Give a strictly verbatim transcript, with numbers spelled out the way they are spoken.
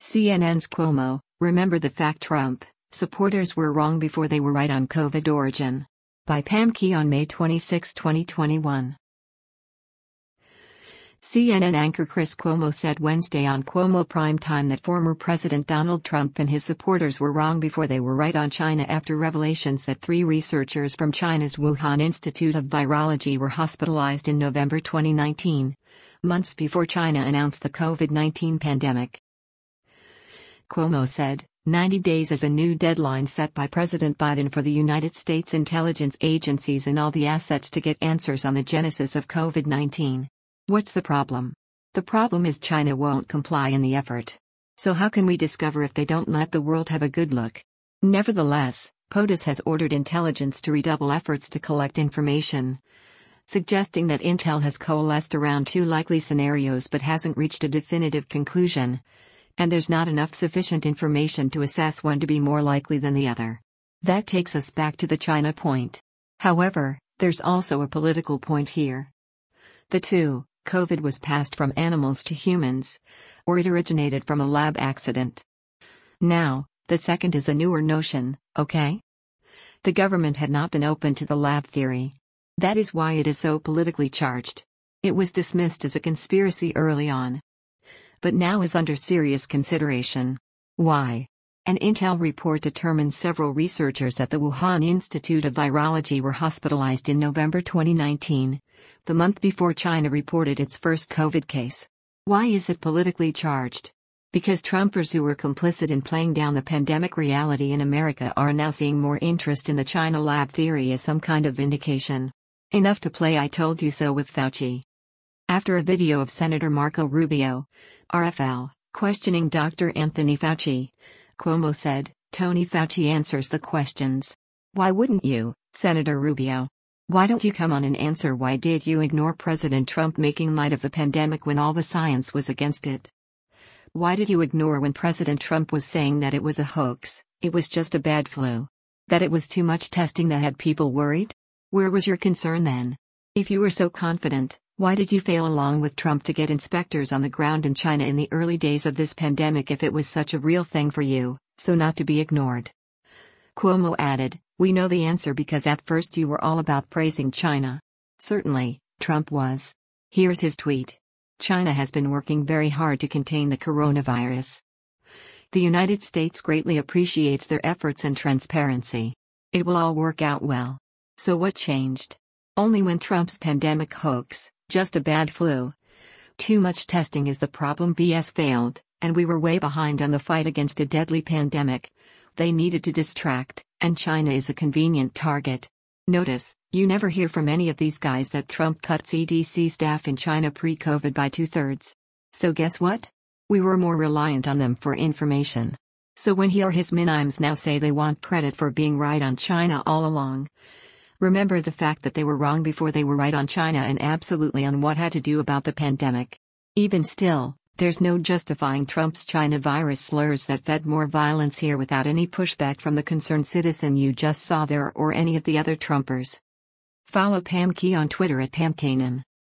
C N N's Cuomo, remember the fact Trump supporters were wrong before they were right on COVID origin. By Pam Key on May twenty-sixth, twenty twenty-one. C N N anchor Chris Cuomo said Wednesday on Cuomo Prime Time that former President Donald Trump and his supporters were wrong before they were right on China after revelations that three researchers from China's Wuhan Institute of Virology were hospitalized in November twenty nineteen, months before China announced the COVID nineteen pandemic. Cuomo said, ninety days is a new deadline set by President Biden for the United States intelligence agencies and all the assets to get answers on the genesis of COVID nineteen. What's the problem? The problem is China won't comply in the effort. So how can we discover if they don't let the world have a good look? Nevertheless, POTUS has ordered intelligence to redouble efforts to collect information, suggesting that intel has coalesced around two likely scenarios but hasn't reached a definitive conclusion, and there's not enough sufficient information to assess one to be more likely than the other. That takes us back to the China point. However, there's also a political point here. The two, COVID was passed from animals to humans, or it originated from a lab accident. Now, the second is a newer notion, okay? The government had not been open to the lab theory. That is why it is so politically charged. It was dismissed as a conspiracy early on, but now is under serious consideration. Why? An intel report determined several researchers at the Wuhan Institute of Virology were hospitalized in November twenty nineteen, the month before China reported its first COVID case. Why is it politically charged? Because Trumpers who were complicit in playing down the pandemic reality in America are now seeing more interest in the China lab theory as some kind of vindication. Enough to play I told you so with Fauci. After a video of Senator Marco Rubio, R F L, questioning Doctor Anthony Fauci, Cuomo said, Tony Fauci answers the questions. Why wouldn't you, Senator Rubio? Why don't you come on and answer why did you ignore President Trump making light of the pandemic when all the science was against it? Why did you ignore when President Trump was saying that it was a hoax, it was just a bad flu? That it was too much testing that had people worried? Where was your concern then? If you were so confident, why did you fail along with Trump to get inspectors on the ground in China in the early days of this pandemic if it was such a real thing for you, so not to be ignored? Cuomo added, we know the answer because at first you were all about praising China. Certainly, Trump was. Here's his tweet. China has been working very hard to contain the coronavirus. The United States greatly appreciates their efforts and transparency. It will all work out well. So what changed? Only when Trump's pandemic hoax, just a bad flu. Too much testing is the problem B S failed, and we were way behind on the fight against a deadly pandemic. They needed to distract, and China is a convenient target. Notice, you never hear from any of these guys that Trump cut C D C staff in China pre-COVID by two-thirds. So guess what? We were more reliant on them for information. So when he or his minions now say they want credit for being right on China all along, remember the fact that they were wrong before they were right on China and absolutely on what had to do about the pandemic. Even still, there's no justifying Trump's China virus slurs that fed more violence here without any pushback from the concerned citizen you just saw there or any of the other Trumpers. Follow Pam Key on Twitter at Pam Kanan.